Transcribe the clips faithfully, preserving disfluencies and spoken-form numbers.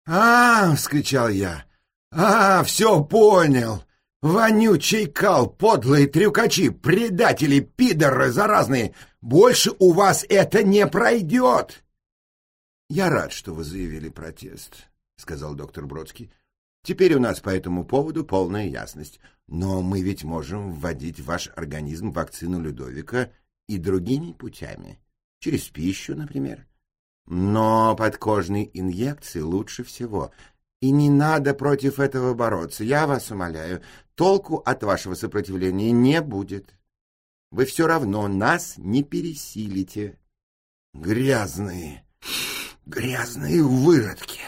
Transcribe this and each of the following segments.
«А!» — вскричал я. «А, все понял! Вонючий кал, подлые трюкачи, предатели, пидоры заразные! Больше у вас это не пройдет!» «Я рад, что вы заявили протест», — сказал доктор Бродский. «Теперь у нас по этому поводу полная ясность. Но мы ведь можем вводить в ваш организм вакцину Людовика и другими путями. Через пищу, например. Но подкожные инъекции лучше всего. И не надо против этого бороться, я вас умоляю. Толку от вашего сопротивления не будет. Вы все равно нас не пересилите». «Грязные, грязные выродки!»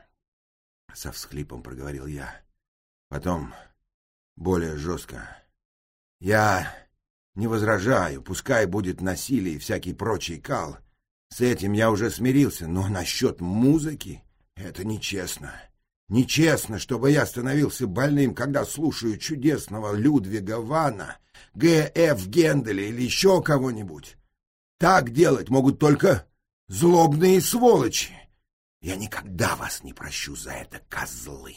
— со всхлипом проговорил я. Потом более жестко. «Я не возражаю, пускай будет насилие и всякий прочий кал. С этим я уже смирился, но насчет музыки это нечестно. Нечестно, чтобы я становился больным, когда слушаю чудесного Людвига Вана, Г Ф Генделя или еще кого-нибудь. Так делать могут только злобные сволочи. Я никогда вас не прощу за это, козлы».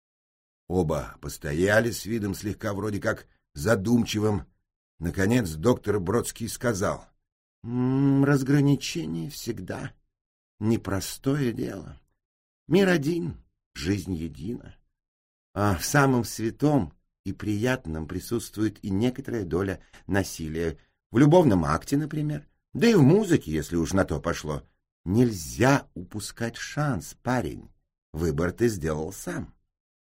Оба постояли с видом слегка вроде как задумчивым. Наконец доктор Бродский сказал: «М -м, разграничение всегда непростое дело. Мир один, жизнь едина. А в самом святом и приятном присутствует и некоторая доля насилия. В любовном акте, например, да и в музыке, если уж на то пошло. Нельзя упускать шанс, парень. Выбор ты сделал сам».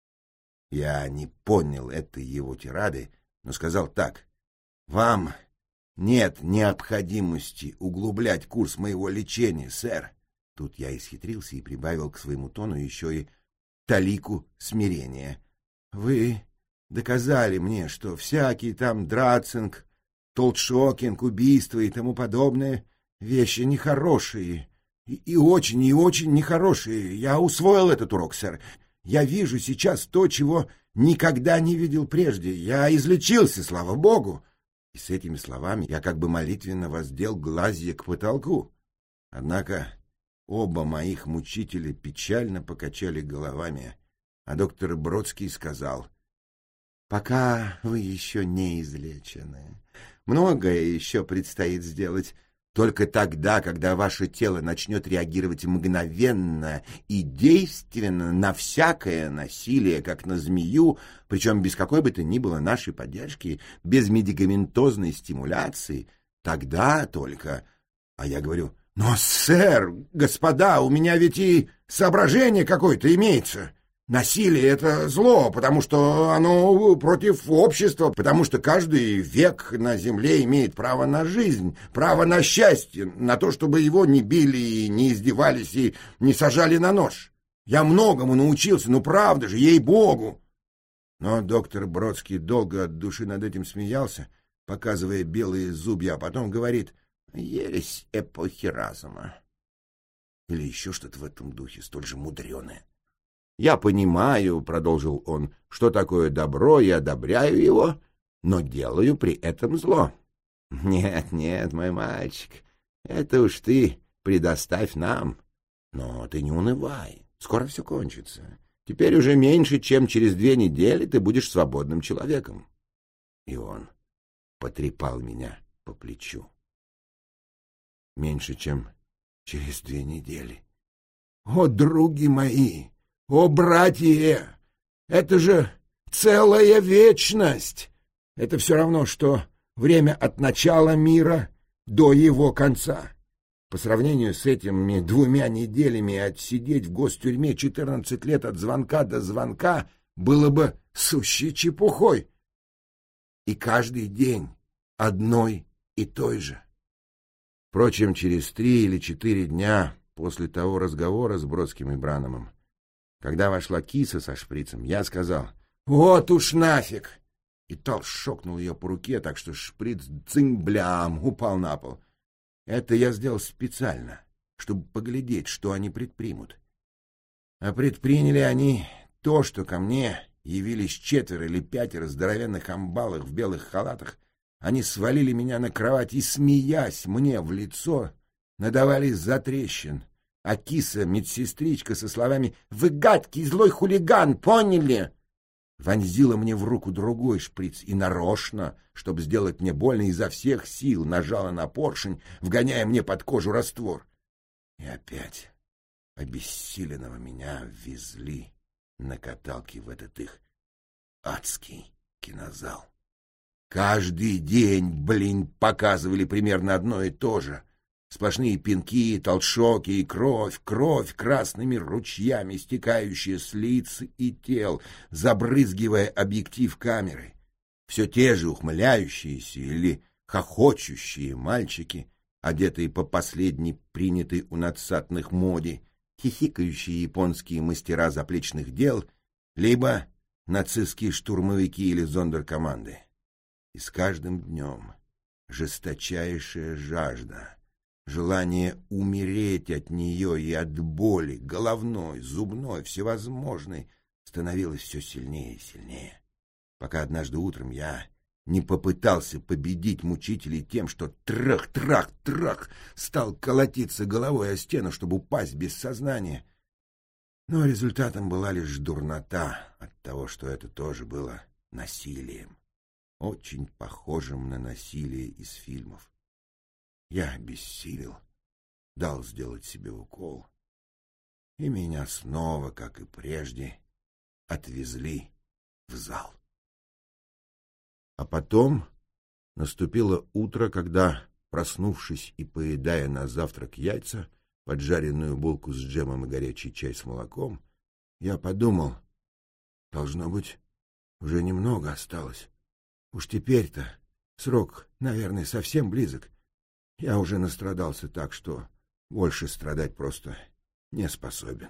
Я не понял этой его тирады, но сказал так: «Вам нет необходимости углублять курс моего лечения, сэр». Тут я исхитрился и прибавил к своему тону еще и талику смирения. «Вы доказали мне, что всякий там драцинг, толтшокинг, убийство и тому подобное вещи нехорошие, и, и очень, и очень нехорошие. Я усвоил этот урок, сэр. Я вижу сейчас то, чего никогда не видел прежде. Я излечился, слава богу». И с этими словами я как бы молитвенно воздел глазья к потолку. Однако оба моих мучителя печально покачали головами, а доктор Бродский сказал: «Пока вы еще не излечены. Многое еще предстоит сделать. Только тогда, когда ваше тело начнет реагировать мгновенно и действенно на всякое насилие, как на змею, причем без какой бы то ни было нашей поддержки, без медикаментозной стимуляции, тогда только...» А я говорю: «Но, сэр, господа, у меня ведь и соображение какое-то имеется. Насилие — это зло, потому что оно против общества, потому что каждый век на земле имеет право на жизнь, право на счастье, на то, чтобы его не били и не издевались и не сажали на нож. Я многому научился, ну правда же, ей-богу». Но доктор Бродский долго от души над этим смеялся, показывая белые зубья, а потом говорит: «Ересь эпохи разума». Или еще что-то в этом духе, столь же мудреное. «Я понимаю, — продолжил он, — что такое добро, и одобряю его, но делаю при этом зло. Нет, нет, мой мальчик, это уж ты предоставь нам. Но ты не унывай, скоро все кончится. Теперь уже меньше, чем через две недели ты будешь свободным человеком». И он потрепал меня по плечу. Меньше, чем через две недели. О, други мои! О, братья! Это же целая вечность! Это все равно, что время от начала мира до его конца. По сравнению с этими двумя неделями отсидеть в гостюрьме четырнадцать лет от звонка до звонка было бы сущей чепухой. И каждый день одной и той же. Впрочем, через три или четыре дня после того разговора с Бродским и Бранномом, когда вошла киса со шприцем, я сказал: «Вот уж нафиг!» И Тал шокнул ее по руке, так что шприц цинь-блям упал на пол. Это я сделал специально, чтобы поглядеть, что они предпримут. А предприняли они то, что ко мне явились четверо или пятеро здоровенных амбалов в белых халатах. Они свалили меня на кровать и, смеясь мне в лицо, надавали затрещин. а киса-медсестричка со словами «Вы гадкий злой хулиган, поняли?» вонзила мне в руку другой шприц и нарочно, чтобы сделать мне больно, изо всех сил нажала на поршень, вгоняя мне под кожу раствор. И опять обессиленного меня везли на каталке в этот их адский кинозал. Каждый день, блин, показывали примерно одно и то же. Сплошные пинки, толчоки и кровь, кровь красными ручьями, стекающая с лиц и тел, забрызгивая объектив камеры. Все те же ухмыляющиеся или хохочущие мальчики, одетые по последней принятой у надсадных моде, хихикающие японские мастера заплечных дел, либо нацистские штурмовики или зондеркоманды. И с каждым днем жесточайшая жажда, желание умереть от нее и от боли, головной, зубной, всевозможной, становилось все сильнее и сильнее, пока однажды утром я не попытался победить мучителей тем, что трах-трах-трах стал колотиться головой о стену, чтобы упасть без сознания. Но результатом была лишь дурнота от того, что это тоже было насилием, очень похожим на насилие из фильмов. Я обессилел, дал сделать себе укол, и меня снова, как и прежде, отвезли в зал. А потом наступило утро, когда, проснувшись и поедая на завтрак яйца, поджаренную булку с джемом и горячий чай с молоком, я подумал, должно быть, уже немного осталось. Уж теперь-то срок, наверное, совсем близок. Я уже настрадался так, что больше страдать просто не способен.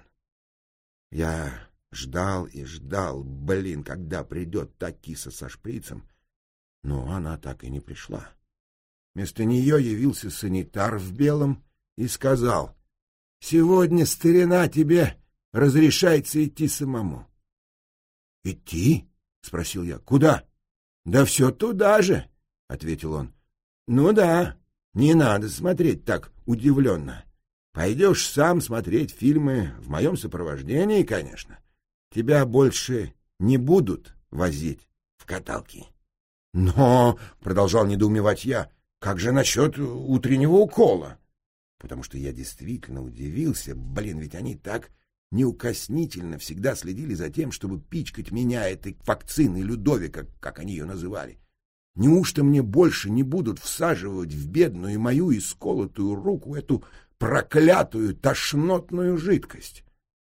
Я ждал и ждал, блин, когда придет та киса со шприцем, но она так и не пришла. Вместо нее явился санитар в белом и сказал: «Сегодня, старина, тебе разрешается идти самому». «Идти?» — спросил я. «Куда?» «Да все туда же», — ответил он. «Ну да, не надо смотреть так удивленно. Пойдешь сам смотреть фильмы в моем сопровождении, конечно. Тебя больше не будут возить в каталки». «Но», — продолжал недоумевать я, — «как же насчет утреннего укола?» Потому что я действительно удивился. Блин, ведь они так неукоснительно всегда следили за тем, чтобы пичкать меня этой вакциной Людовика, как они ее называли. Неужто мне больше не будут всаживать в бедную мою исколотую руку эту проклятую тошнотную жидкость?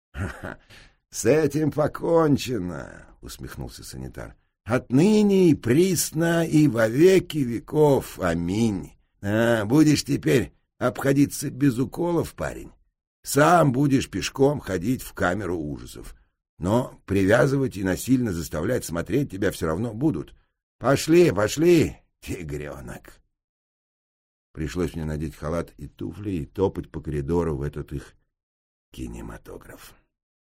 — С этим покончено, — усмехнулся санитар. — Отныне и присно и во веки веков. Аминь. А, будешь теперь обходиться без уколов, парень. Сам будешь пешком ходить в камеру ужасов. Но привязывать и насильно заставлять смотреть тебя все равно будут. Пошли, пошли, тигренок. Пришлось мне надеть халат и туфли и топать по коридору в этот их кинематограф.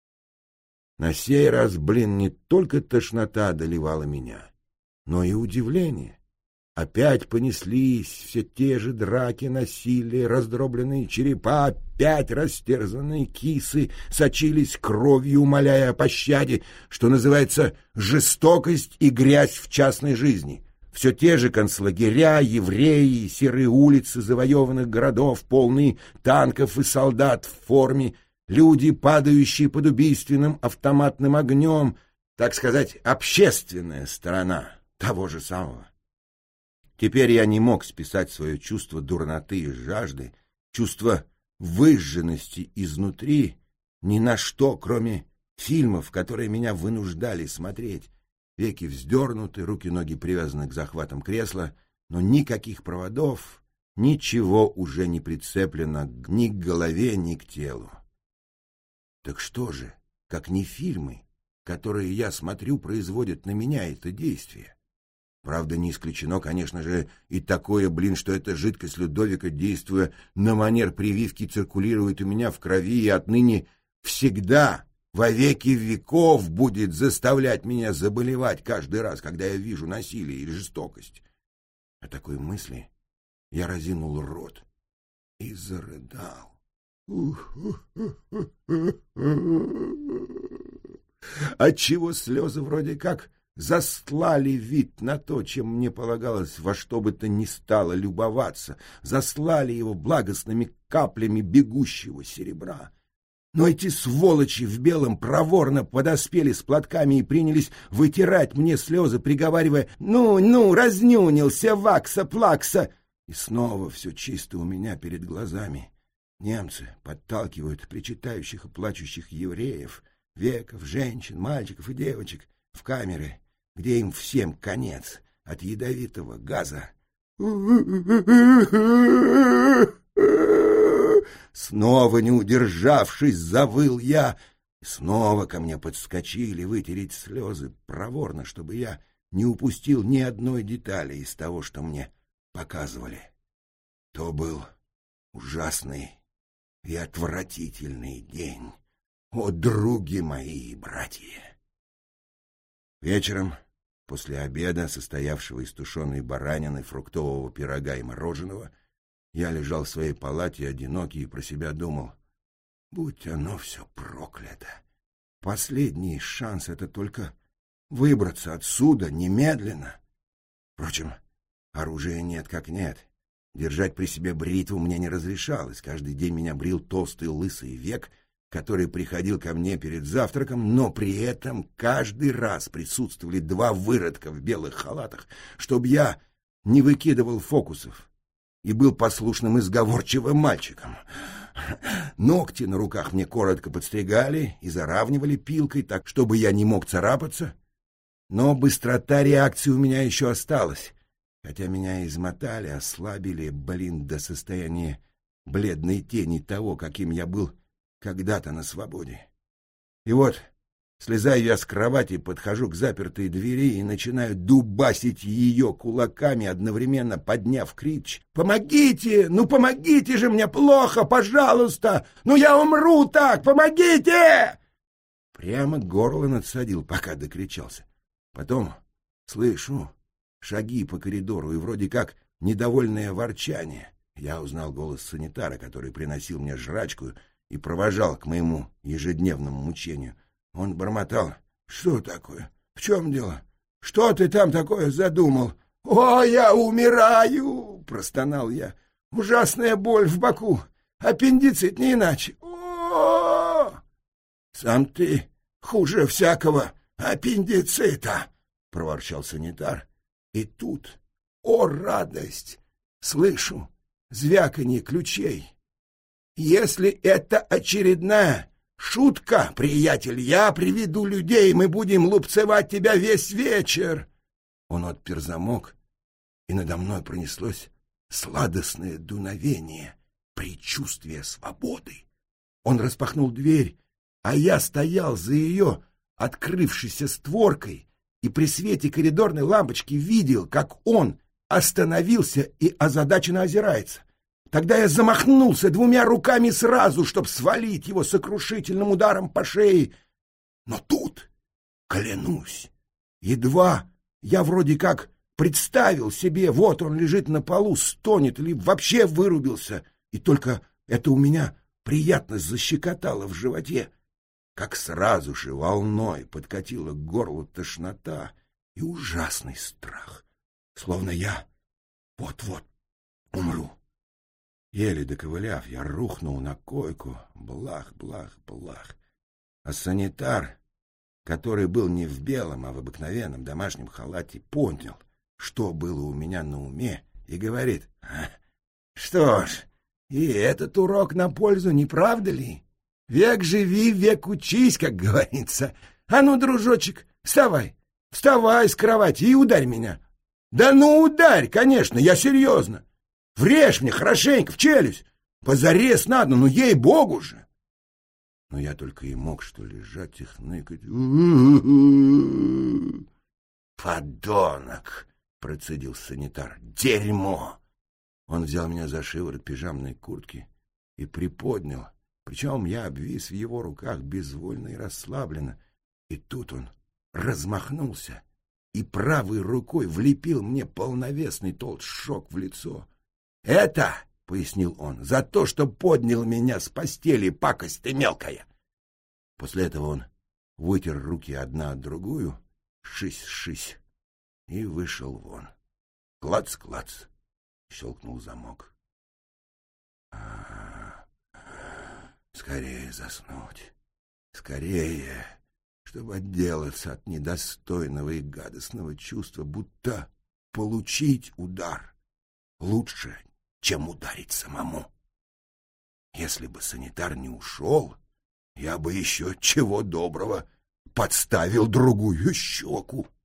На сей раз, блин, не только тошнота одолевала меня, но и удивление. Опять понеслись все те же драки, насилие, раздробленные черепа, опять растерзанные кисы сочились кровью, умоляя о пощаде, что называется жестокость и грязь в частной жизни. Все те же концлагеря, евреи, серые улицы завоеванных городов, полные танков и солдат в форме, люди, падающие под убийственным автоматным огнем, так сказать, общественная сторона того же самого. Теперь я не мог списать свое чувство дурноты и жажды, чувство выжженности изнутри ни на что, кроме фильмов, которые меня вынуждали смотреть. Веки вздернуты, руки-ноги привязаны к захватам кресла, но никаких проводов, ничего уже не прицеплено ни к голове, ни к телу. Так что же, как не фильмы, которые я смотрю, производят на меня это действие? Правда, не исключено, конечно же, и такое, блин, что эта жидкость Людовика, действуя на манер прививки, циркулирует у меня в крови и отныне всегда, во веки веков будет заставлять меня заболевать каждый раз, когда я вижу насилие или жестокость. От такой мысли я разинул рот и зарыдал. Отчего слезы вроде как застлали вид на то, чем мне полагалось во что бы то ни стало любоваться, заслали его благостными каплями бегущего серебра. Но эти сволочи в белом проворно подоспели с платками и принялись вытирать мне слезы, приговаривая: «Ну, ну, разнюнился, вакса-плакса!» И снова все чисто у меня перед глазами. Немцы подталкивают причитающих и плачущих евреев, веков, женщин, мальчиков и девочек в камеры, где им всем конец от ядовитого газа. Снова, не удержавшись, завыл я, и снова ко мне подскочили вытереть слезы проворно, чтобы я не упустил ни одной детали из того, что мне показывали. То был ужасный и отвратительный день, о, други мои и братья! Вечером, после обеда, состоявшего из тушеной баранины, фруктового пирога и мороженого, я лежал в своей палате одинокий и про себя думал: будь оно все проклято! Последний шанс — это только выбраться отсюда немедленно. Впрочем, оружия нет как нет. Держать при себе бритву мне не разрешалось. Каждый день меня брил толстый лысый век, который приходил ко мне перед завтраком, но при этом каждый раз присутствовали два выродка в белых халатах, чтобы я не выкидывал фокусов и был послушным и сговорчивым мальчиком. Ногти на руках мне коротко подстригали и заравнивали пилкой так, чтобы я не мог царапаться. Но быстрота реакции у меня еще осталась, хотя меня измотали, ослабили, блин, до состояния бледной тени того, каким я был когда-то на свободе. И вот, слезаю я с кровати, подхожу к запертой двери и начинаю дубасить ее кулаками, одновременно подняв крич: «Помогите! Ну помогите же мне! Плохо! Пожалуйста! Ну я умру так! Помогите!» Прямо горло надсадил, пока докричался. Потом слышу шаги по коридору и вроде как недовольное ворчание. Я узнал голос санитара, который приносил мне жрачку и провожал к моему ежедневному мучению. Он бормотал: «Что такое? В чем дело? Что ты там такое задумал?» «О, я умираю!» — простонал я. «Ужасная боль в боку! Аппендицит, не иначе! О, сам ты хуже всякого аппендицита!» — проворчал санитар. И тут, о радость, слышу звяканье ключей. «Если это очередная шутка, приятель, я приведу людей, мы будем лупцевать тебя весь вечер!» Он отпер замок, и надо мной пронеслось сладостное дуновение, предчувствие свободы. Он распахнул дверь, а я стоял за ее открывшейся створкой и при свете коридорной лампочки видел, как он остановился и озадаченно озирается. Тогда я замахнулся двумя руками сразу, чтобы свалить его сокрушительным ударом по шее. Но тут, клянусь, едва я вроде как представил себе, вот он лежит на полу, стонет или вообще вырубился, и только это у меня приятно защекотало в животе, как сразу же волной подкатила к горлу тошнота и ужасный страх, словно я вот-вот умру. Еле доковыляв, я рухнул на койку, блах, блах, блах. А санитар, который был не в белом, а в обыкновенном домашнем халате, понял, что было у меня на уме, и говорит: «Что ж, и этот урок на пользу, не правда ли? Век живи, век учись, как говорится. А ну, дружочек, вставай, вставай с кровати и ударь меня. Да ну ударь, конечно, я серьезно. Врежь мне хорошенько в челюсть. Позарез надо, ну ей-богу же!» Но я только и мог что лежать и хныкать. «Подонок!» — процедил санитар. «Дерьмо!» Он взял меня за шиворот пижамной куртки и приподнял. Причем я обвис в его руках безвольно и расслабленно. И тут он размахнулся и правой рукой влепил мне полновесный толстшок в лицо. «Это пояснил он, — за то, что поднял меня с постели, пакость ты мелкая. После этого он вытер руки одна от другую, шись-шись, и вышел вон. Клац-клац, щелкнул замок. А, скорее заснуть, скорее, чтобы отделаться от недостойного и гадостного чувства, будто получить удар лучше, чем ударить самому. Если бы санитар не ушел, я бы еще чего доброго подставил другую щеку.